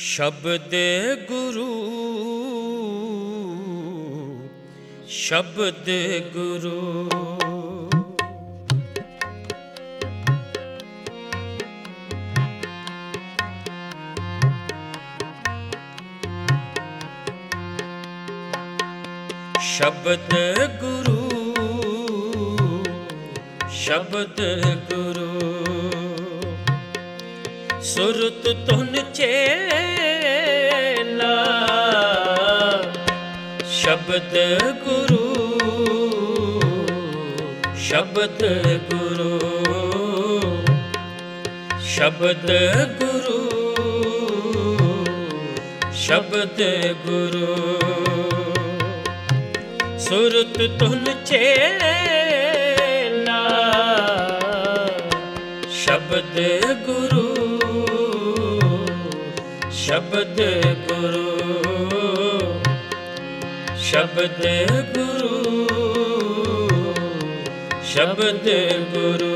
ਸ਼ਬਦ ਗੁਰੂ ਸ਼ਬਦ ਗੁਰੂ। ਸ਼ਬਦ ਗੁਰੂ ਸ਼ਬਦ ਗੁਰੂ। ਸੁਰਤ ਧੁਨ ਚੇਲਾ ਸ਼ਬਦ ਗੁਰੂ ਸ਼ਬਦ ਗੁਰੂ। ਸ਼ਬਦ ਗੁਰੂ ਸ਼ਬਦ ਗੁਰੂ। ਸੁਰਤ ਧੁਨ ਚੇਲਾ ਸ਼ਬਦ ਗੁਰੂ ਸ਼ਬਦ ਗੁਰੂ। ਸ਼ਬਦ ਗੁਰੂ ਸ਼ਬਦ ਗੁਰੂ।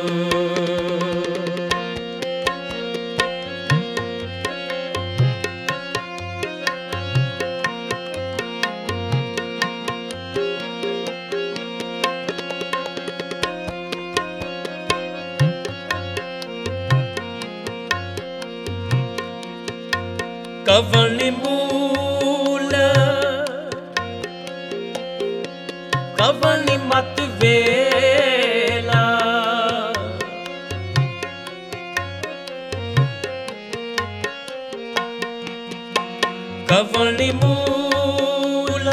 ਕਵਣ ਮੂਲ ਕਵਣ ਮਤ ਵੇਲਾ। ਕਵਣ ਮੂਲ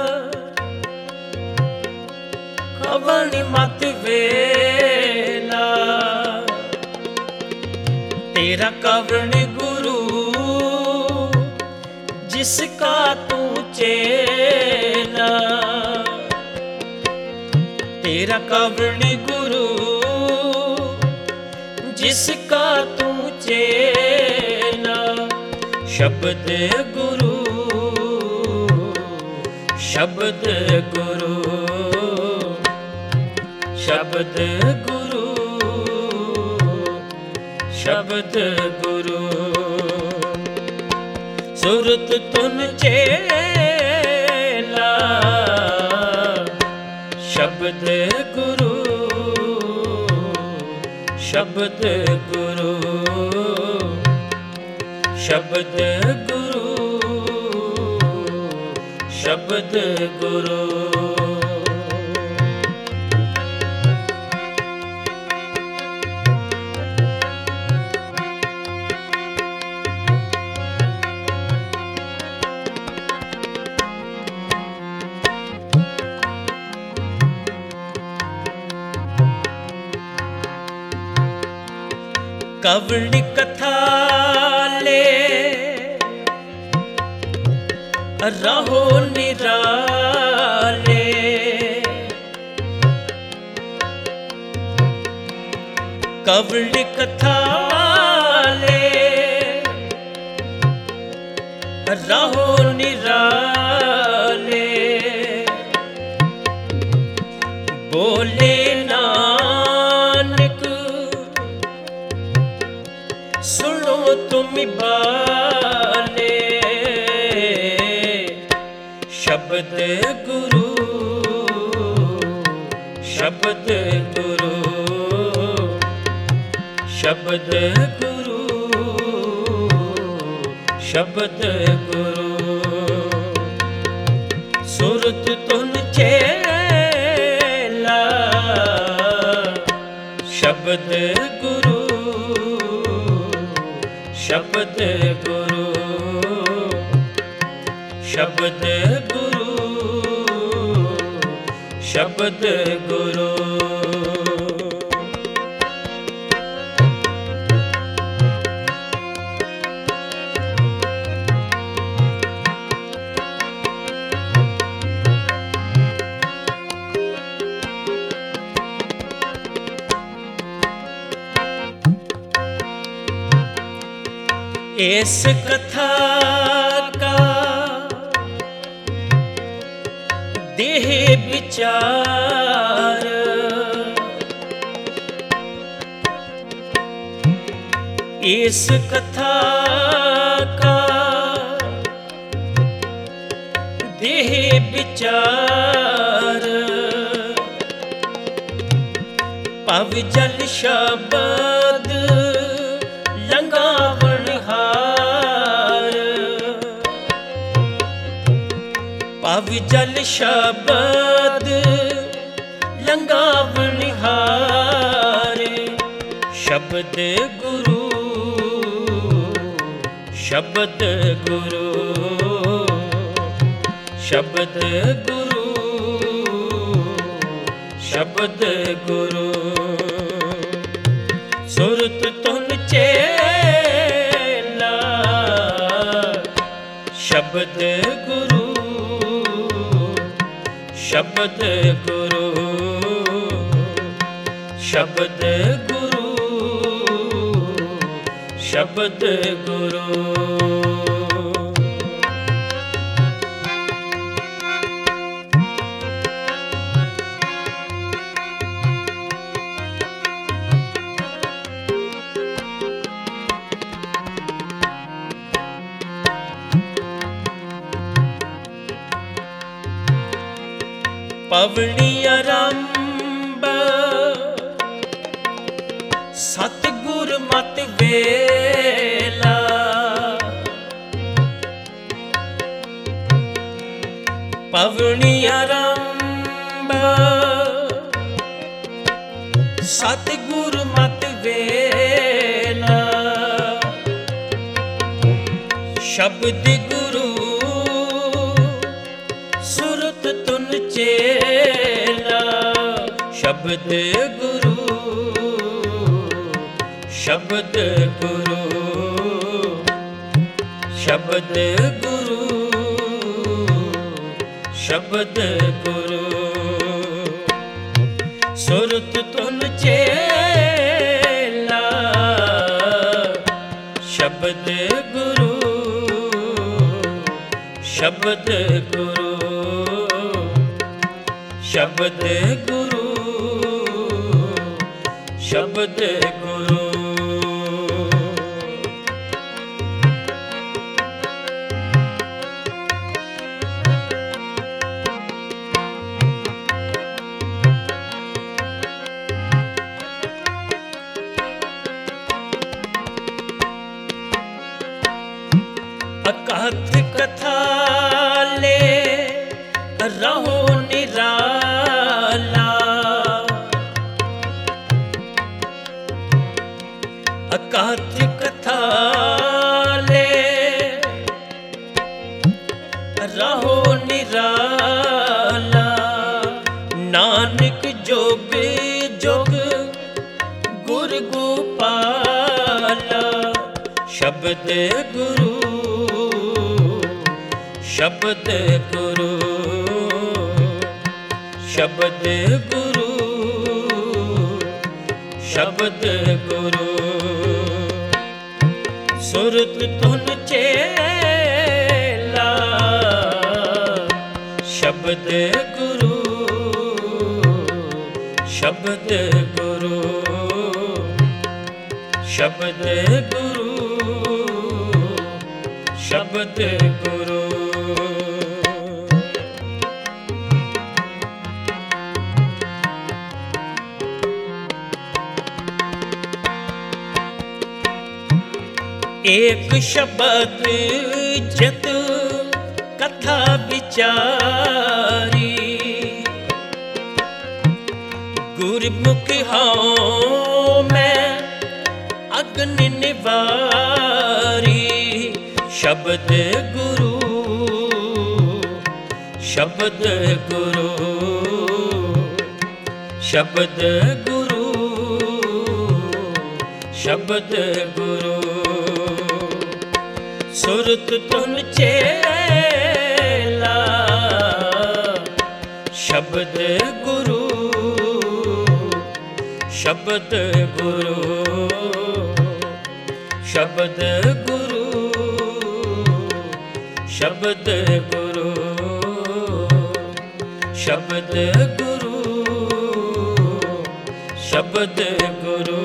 ਕਵਣ ਮਤ ਵੇਲਾ। ਤੇਰਾ ਕਵਣ ਗੁਰੂ जिसका तू चेला। तेरा कवण गुरु जिसका तू चेला। शब्द गुरु शब्द गुरु। शब्द गुरु शब्द गुरु। सुरत धुन चेला शब्द गुरु शब्द गुरु। शब्द गुरु शब्द गुरु। कवण कथा ले रहो निराले। कवण कथा ले रहो निराले। बोले नानक सुनो तुम बाले। शब्द गुरु शब्द गुरु। शब्द गुरु शब्द गुरु। सुरत धुन चेला शब्द गुरु शब्द गुरु। शब्द गुरु शब्द गुरु। इस कथा का देह विचार। इस कथा का ਵਿਚਾਰ। ਭਵ ਜਲ ਸ਼ਬਦ ਲੰਘਾਵਣਹਾਰ। ਭਵ ਜਲ ਸ਼ਬਦ ਲੰਘਾਵਣਹਾਰ। ਸ਼ਬਦ ਗੁਰੂ ਸ਼ਬਦ ਗੁਰੂ ਸ਼ਬਦ ਗੁਰੂ ਸ਼ਬਦ ਗੁਰੂ। ਸੁਰਤ ਧੁਨ ਚੇਲਾ ਸ਼ਬਦ ਗੁਰੂ ਸ਼ਬਦ ਗੁਰੂ ਸ਼ਬਦ ਗੁਰੂ ਸ਼ਬਦ ਗੁਰੂ। ਪਵਣੀ ਆਰੰਭ ਸਤਿਗੁਰ ਮਤਿ ਵੇਲਾ। ਪਵਣੀ ਆਰੰਭ ਸਤਿਗੁਰ ਮਤਿ ਵੇਲਾ। ਸ਼ਬਦ ਗੁਰੂ ਸੁਰਤ ਧੁਨ ਚੇਲਾ। ਸ਼ਬਦ ਗੁਰੂ ਸ਼ਬਦ ਗੁਰੂ ਸ਼ਬਦ ਗੁਰੂ ਸ਼ਬਦ ਗੁਰੂ। ਸੁਰਤ ਧੁਨ ਚੇਲਾ ਸ਼ਬਦ ਗੁਰੂ ਸ਼ਬਦ ਗੁਰੂ ਸ਼ਬਦ ਗੁਰੂ ਸ਼ਬਦ ਗੁਰੂ। ਅਕਥ ਕਥਾ ਲੈ ਰਹੋ ਨਿਰਾਲਾ। ਅਕਥ ਕਥਾ ਲੈ ਰਹੋ ਨਿਰਾਲਾ। ਨਾਨਕ ਜੁਗ ਜੁਗ ਗੁਰ ਗੋਪਾਲਾ। ਸ਼ਬਦ ਗੁਰੂ ਸ਼ਬਦ ਗੁਰੂ ਸ਼ਬਦ ਗੁਰੂ ਸ਼ਬਦ ਗੁਰੂ। ਸੁਰਤ ਧੁਨ ਚੇਲਾ ਸ਼ਬਦ ਗੁਰੂ ਸ਼ਬਦ ਗੁਰੂ ਸ਼ਬਦ ਗੁਰੂ ਸ਼ਬਦ ਗੁਰੂ। ਏਕ ਸ਼ਬਦ ਜਤ ਕਥਾ ਵਿਚਾਰੀ। ਗੁਰਮੁਖ ਹਉ ਮੈਂ ਅਗਨ ਨਿਵਾਰੀ। ਸ਼ਬਦ ਗੁਰੂ ਸ਼ਬਦ ਗੁਰੂ ਸ਼ਬਦ ਗੁਰੂ ਸ਼ਬਦ ਗੁਰੂ। ਸੁਰਤ ਧੁਨ ਚੇਲਾ ਸ਼ਬਦ ਗੁਰੂ ਸ਼ਬਦ ਗੁਰੂ ਸ਼ਬਦ ਗੁਰੂ ਸ਼ਬਦ ਗੁਰੂ ਸ਼ਬਦ ਗੁਰੂ ਸ਼ਬਦ ਗੁਰੂ।